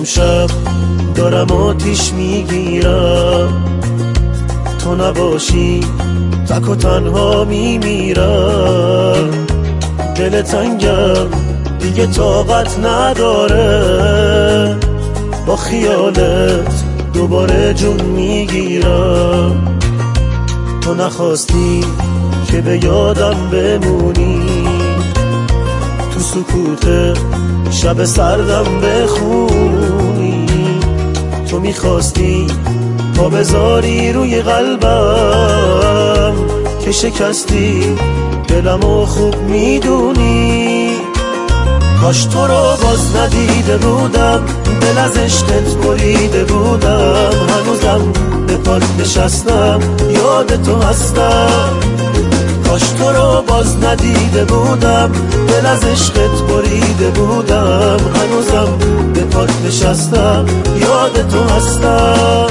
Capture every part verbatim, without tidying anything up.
امشب دارم آتیش میگیرم، تو نباشی تک و تنها میمیرم. دل تنگم دیگه طاقت نداره، با خیالت دوباره جون میگیرم. تو نخواستی که به یادم بمونی، تو سکوت شب سردم بخونی. تو میخواستی پا بذاری روی قلبم که شکستی دلمو خوب میدونی. کاش تو رو باز ندیده بودم، دل از عشقت بریده بودم. هنوزم به پات نشستم، یاد تو هستم. کاش تو رو باز ندیده بودم، دل از عشقت بریده بودم. هنوزم به پات نشستم، یاد تو هستم.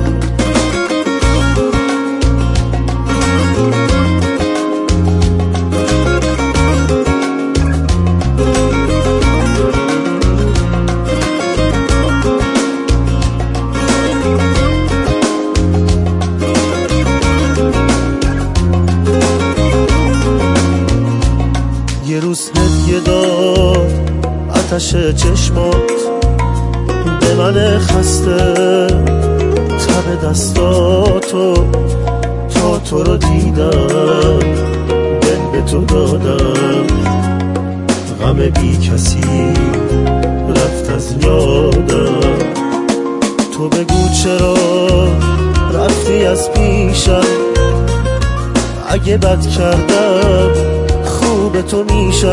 یه روز هدیه داد آتش چشمات به من خسته، تب دستاتو تا تو رو دیدم، دل به تو دادم. غم بی کسی رفت از یادم، تو بگو چرا رفتی از پیشم. اگه بد کردم خوب تو میشم.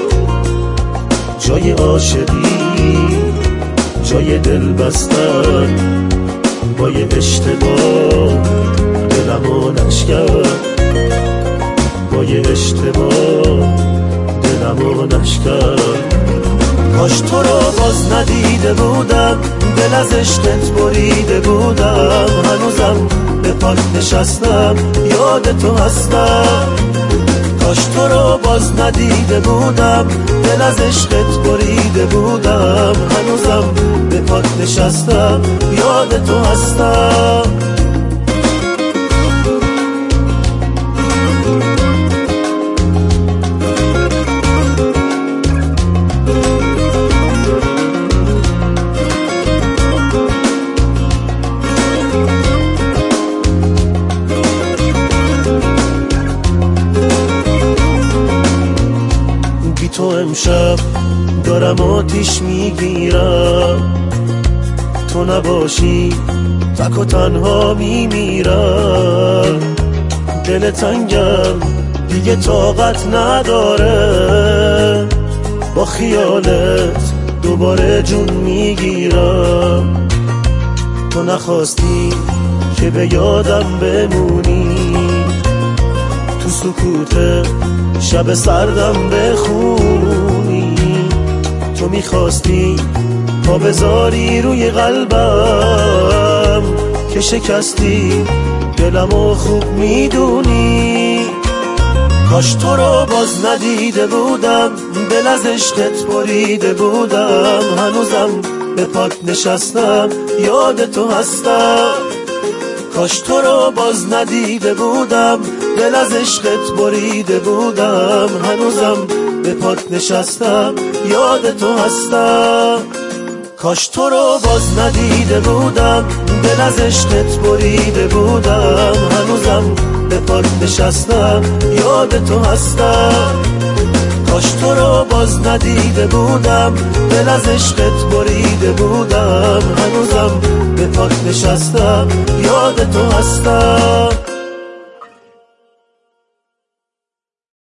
جای عاشقی جای دل بستن، با یه اشتباه دلمو نشکن، با یه اشتباه دلمو نشکن. کاش تو رو باز ندیده بودم، دل از عشقت بریده بودم. هنوزم به پات نشستم، یاد تو هستم. کاش تو رو باز ندیده بودم، دل از عشقت بریده بودم. هنوزم به پات نشستم، یاد تو هستم. تو امشب دارم آتیش میگیرم، تو نباشی تک و تنها میمیرم. دل تنگم دیگه طاقت نداره، با خیالت دوباره جون میگیرم. تو نخواستی که به یادم بمونی، تو سکوت شب سردم بخونی. تو میخواستی پا بذاری روی قلبم که شکستی دلمو خوب میدونی. کاش تو رو باز ندیده بودم، دل از عشقت بریده بودم. هنوزم به پات نشستم، یاد تو هستم. کاش تو رو باز ندیده بودم، دل از عشقت بریده بودم. هنوزم به پات نشستم، یاد تو هستم. کاش تو رو باز ندیده بودم، دل از عشقت بریده بودم. هنوزم به پات نشستم، یاد تو هستم. کاش تو رو باز ندیده بودم، دل از عشقت بریده بودم. هنوزم به پات نشستم، یاد تو هستم.